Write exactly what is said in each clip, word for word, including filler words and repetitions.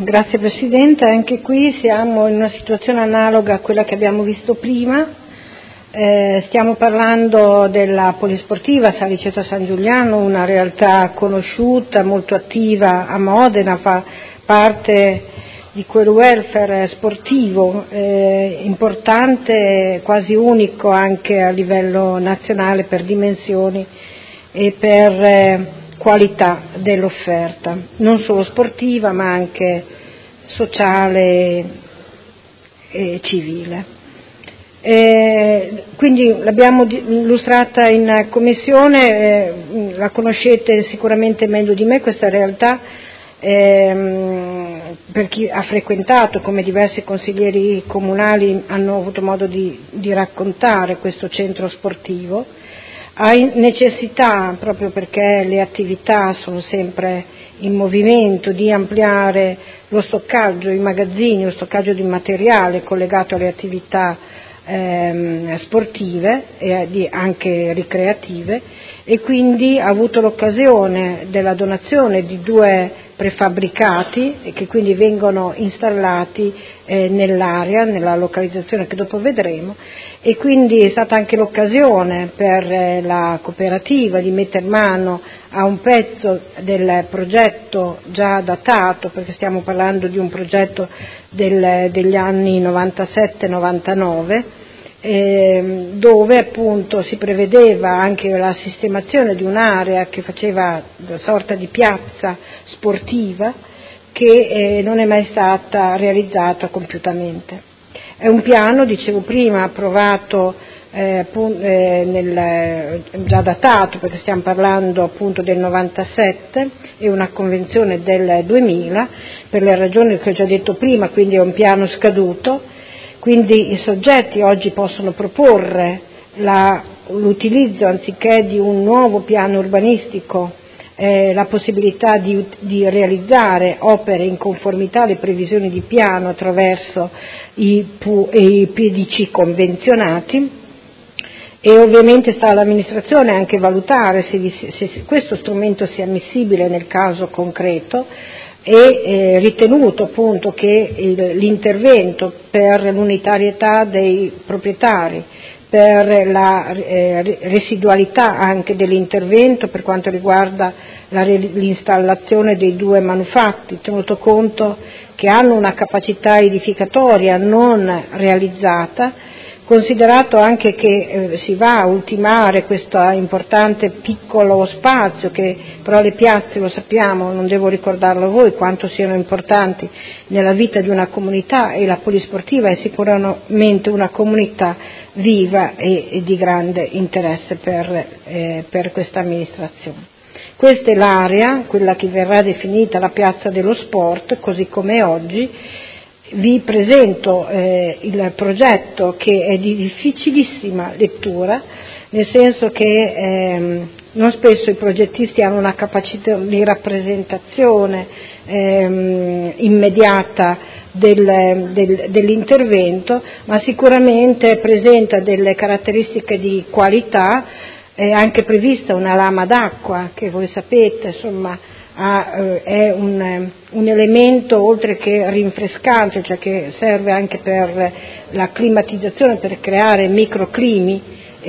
Grazie Presidente, anche qui siamo in una situazione analoga a quella che abbiamo visto prima. Eh, stiamo parlando della Polisportiva Saliceto San Giuliano, una realtà conosciuta, molto attiva a Modena, fa parte di quel welfare sportivo eh, importante, quasi unico anche a livello nazionale per dimensioni e per eh, qualità dell'offerta, non solo sportiva ma anche sociale e civile. Eh, quindi l'abbiamo illustrata in commissione, eh, la conoscete sicuramente meglio di me questa realtà, ehm, per chi ha frequentato, come diversi consiglieri comunali hanno avuto modo di, di raccontare questo centro sportivo. Ha necessità, proprio perché le attività sono sempre in movimento, di ampliare lo stoccaggio, i magazzini, lo stoccaggio di materiale collegato alle attività ehm, sportive e di, anche ricreative, e quindi ha avuto l'occasione della donazione di due prefabbricati che quindi vengono installati eh, nell'area, nella localizzazione che dopo vedremo, e quindi è stata anche l'occasione per eh, la cooperativa di mettere mano a un pezzo del progetto già datato, perché stiamo parlando di un progetto del, degli anni novantasette novantanove, eh, dove appunto si prevedeva anche la sistemazione di un'area che faceva una sorta di piazza sportiva che eh, non è mai stata realizzata compiutamente. È un piano, dicevo prima, approvato eh, eh, nel, già datato, perché stiamo parlando appunto del novantasette, e una convenzione del duemila, per le ragioni che ho già detto prima, quindi è un piano scaduto. Quindi i soggetti oggi possono proporre la, l'utilizzo, anziché di un nuovo piano urbanistico, eh, la possibilità di, di realizzare opere in conformità alle previsioni di piano attraverso i, i P D C convenzionati, e ovviamente sta all'amministrazione anche valutare se, se, se questo strumento sia ammissibile nel caso concreto, e eh, ritenuto appunto che il, l'intervento per l'unitarietà dei proprietari, per la eh, residualità anche dell'intervento per quanto riguarda la, l'installazione dei due manufatti, tenuto conto che hanno una capacità edificatoria non realizzata, considerato anche che eh, si va a ultimare questo importante piccolo spazio, che però le piazze, lo sappiamo, non devo ricordarlo a voi quanto siano importanti nella vita di una comunità, e la Polisportiva è sicuramente una comunità viva e, e di grande interesse per, eh, per questa amministrazione. Questa è l'area, quella che verrà definita la piazza dello sport, così come oggi. Vi presento eh, il progetto, che è di difficilissima lettura, nel senso che ehm, non spesso i progettisti hanno una capacità di rappresentazione ehm, immediata del, del, dell'intervento, ma sicuramente presenta delle caratteristiche di qualità. È anche prevista una lama d'acqua, che voi sapete, insomma, Ah, eh, è un, un elemento oltre che rinfrescante, cioè che serve anche per la climatizzazione, per creare microclimi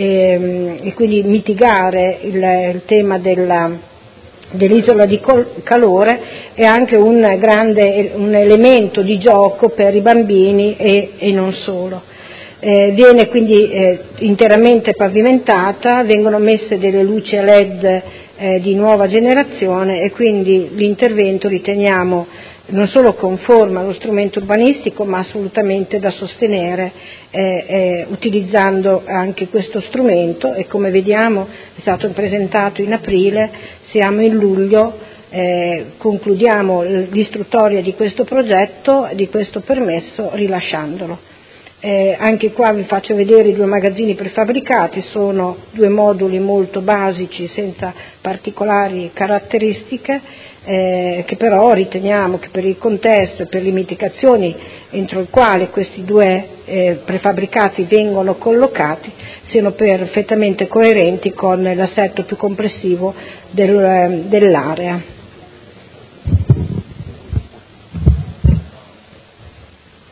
e, e quindi mitigare il, il tema della, dell'isola di calore, è anche un grande un elemento di gioco per i bambini e, e non solo. Eh, viene quindi eh, interamente pavimentata, vengono messe delle luci a led eh, di nuova generazione, e quindi l'intervento riteniamo non solo conforme allo strumento urbanistico, ma assolutamente da sostenere eh, eh, utilizzando anche questo strumento, e come vediamo è stato presentato in aprile, siamo in luglio, eh, concludiamo l'istruttoria di questo progetto, di questo permesso, rilasciandolo. Eh, anche qua vi faccio vedere i due magazzini prefabbricati, sono due moduli molto basici senza particolari caratteristiche, eh, che però riteniamo che per il contesto e per le mitigazioni entro il quale questi due eh, prefabbricati vengono collocati siano perfettamente coerenti con l'assetto più complessivo del, dell'area.